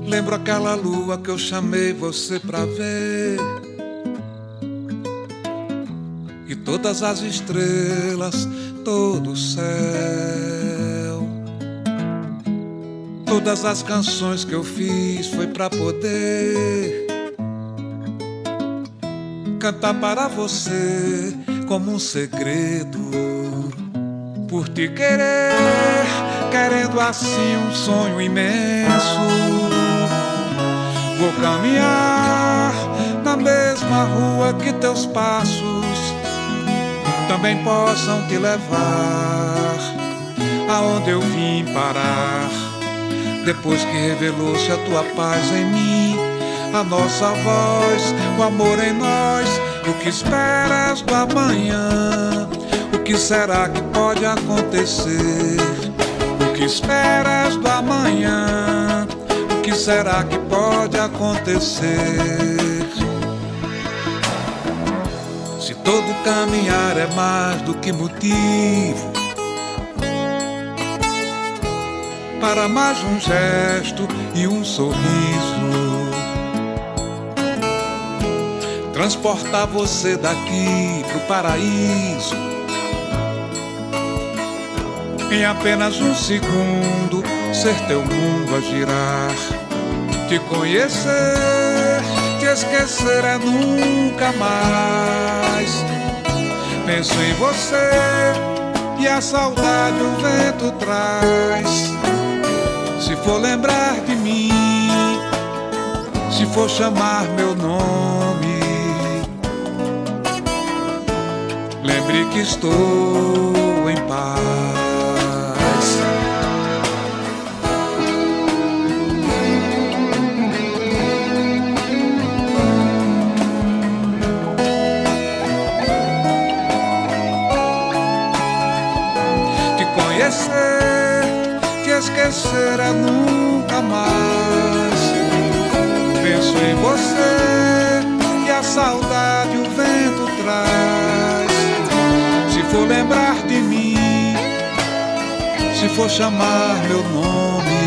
Lembro aquela lua que eu chamei você pra ver, e todas as estrelas, todo o céu, todas as canções que eu fiz foi pra poder cantar para você como um segredo, por te querer, querendo assim um sonho imenso. Vou caminhar na mesma rua que teus passos também possam te levar aonde eu vim parar. Depois que revelou-se a tua paz em mim, a nossa voz, o amor em nós, o que esperas do amanhã? O que será que pode acontecer? O que esperas do amanhã? O que será que pode acontecer? Se todo caminhar é mais do que motivo para mais um gesto e um sorriso, transportar você daqui pro paraíso, em apenas um segundo, ser teu mundo a girar. Te conhecer, te esquecer é nunca mais. Penso em você e a saudade o vento traz. Se for lembrar de mim, se for chamar meu nome, lembre que estou em paz. Te conhecer, te esquecer é nunca mais. Penso em você e a saudade o vento traz. Se for lembrar de mim, se for chamar meu nome,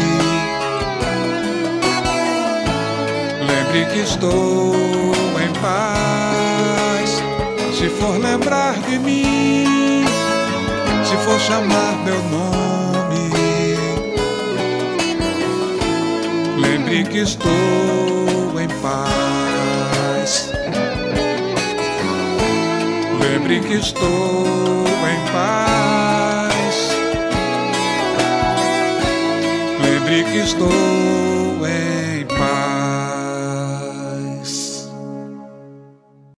lembre que estou em paz. Se for lembrar de mim, se for chamar meu nome, lembre que estou em paz. Lembre que estou em paz. Lembre que estou